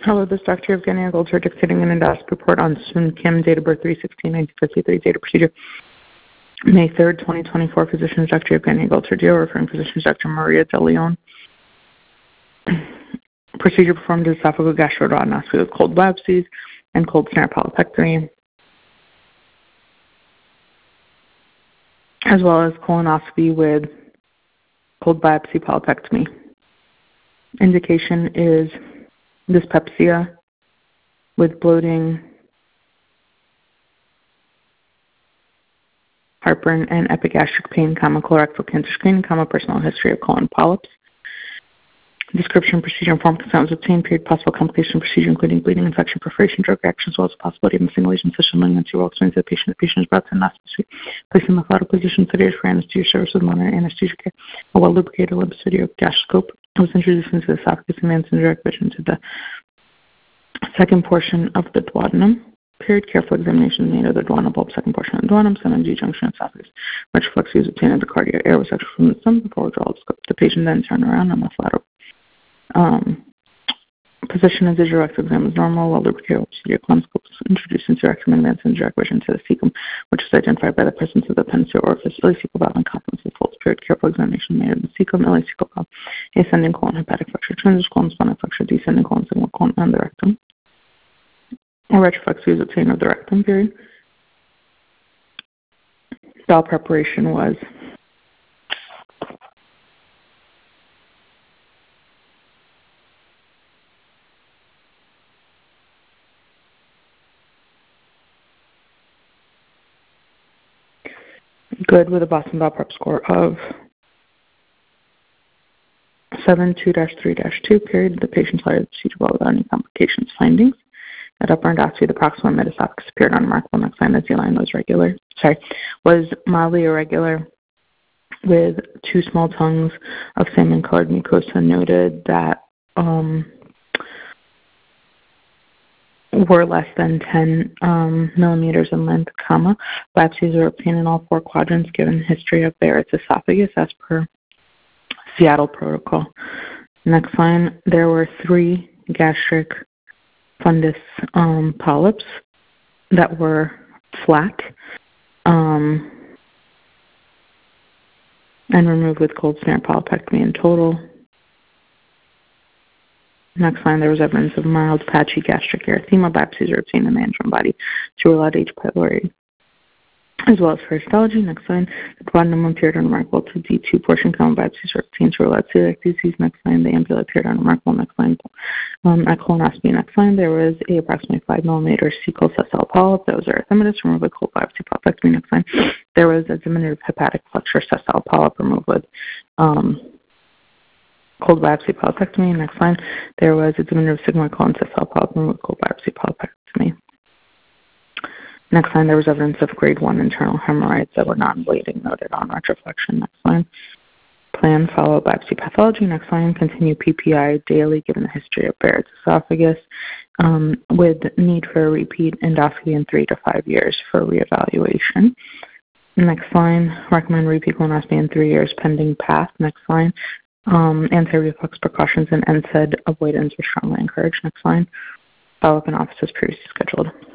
Hello, this is Dr. Evgenia Goldzer dictating an endoscopy report on Soon Kim, date of birth 3/16/1953, date of procedure May 3rd, 2024. Physician is Dr. Evgenia Goldzer, DO. Referring physician is Dr. Maria De Leon. Procedure performed is esophageal gastroduodenoscopy with cold biopsies and cold snare polypectomy, as well as colonoscopy with cold biopsy polypectomy. Indication is dyspepsia with bloating, heartburn, and epigastric pain, colorectal cancer screening, personal history of colon polyps. Description, procedure, and form consent was obtained. Period. Possible complication procedure, including bleeding, infection, perforation, drug reaction, as well as the possibility of a single agent session malignancy. Will explain to the patient. The patient is brought to endoscopy, placed in the methodical position, sedated for anesthesia service with monitor anesthesia care. A well-lubricated liposodium gastroscope was introduced into the esophagus and advanced in direct vision to the second portion of the duodenum. Period. Careful examination made of the duodenal bulb, second portion of the duodenum, center G junction esophagus. Retroflex was obtained at the cardiac air was extracted from the stomach before withdrawal of the scope. The patient then turned around on the lateral position of the rectal exam is normal. While lubricated colonoscope was introduced into rectum and advanced in direct vision to the cecum, which is identified by the presence of the appendiceal orifice, ileocecal valve, and confluence of folds. Period. Careful examination made of the cecum, ileocecal valve, ascending colon, hepatic flexure, transverse colon, splenic flexure, descending colon, sigmoid colon, and the rectum. A retroflex was obtained of the rectum. Period. Bowel preparation was good with a Boston Bowel Prep score of 72-3-2. Period. The patient started the procedure well without any complications. Findings. At upper endoscopy, the proximal metaesophagus appeared unremarkable. Next line, the Z-line was mildly irregular with two small tongues of salmon-colored mucosa noted that were less than 10 millimeters in length, biopsies were obtained in all four quadrants given history of Barrett's esophagus as per Seattle protocol. Next line, there were 3 gastric fundus polyps that were flat and removed with cold snare polypectomy in total. Next line, there was evidence of mild patchy gastric erythema. Biopsies were obtained in the antrum body to rule out H. pylori, as well as for histology. Next line, the duodenum appeared unremarkable to D2 portion. Biopsies were obtained to rule out celiac disease. Next line, the ampulla appeared unremarkable. Next line, at colonoscopy. Next line, there was a approximately 5 millimeter cecal sessile polyp that was erythematous, removed with cold biopsy polypectomy. Next line, there was a diminutive hepatic flexure sessile polyp removed with cold biopsy polypectomy. Next line, there was a diminutive sigmoid colon sessile polyp removed with cold biopsy polypectomy. Next line, there was evidence of grade 1 internal hemorrhoids that were non-bleeding noted on retroflexion. Next line, plan follow biopsy pathology. Next line, continue PPI daily given the history of Barrett's esophagus with need for a repeat endoscopy in 3 to 5 years for reevaluation. Next line, recommend repeat colonoscopy in 3 years pending path. Next line, anti-reflux precautions and NSAID avoidance are strongly encouraged. Next line, follow-up in office as previously scheduled.